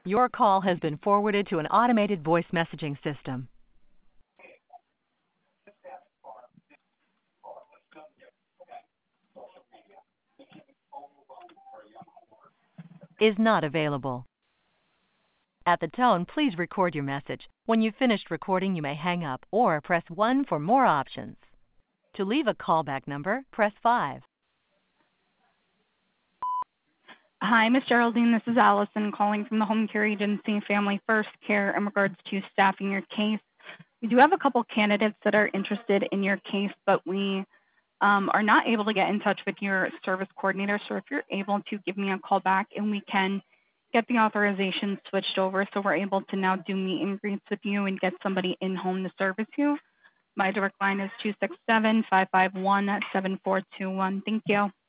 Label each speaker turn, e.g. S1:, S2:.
S1: Your call has been forwarded to an automated voice messaging system. Is not available. At the tone, please record your message. When you've finished recording, you may hang up or press 1 for more options. To leave a callback number, press 5.
S2: Hi, Miss Geraldine. This is Allison calling from the Home Care Agency Family First Care in regards to staffing your case. We do have a couple candidates that are interested in your case, but we are not able to get in touch with your service coordinator. So if you're able to give me a call back and we can get the authorization switched over so we're able to now do meet and greets with you and get somebody in home to service you. My direct line is 267-551-7421. Thank you.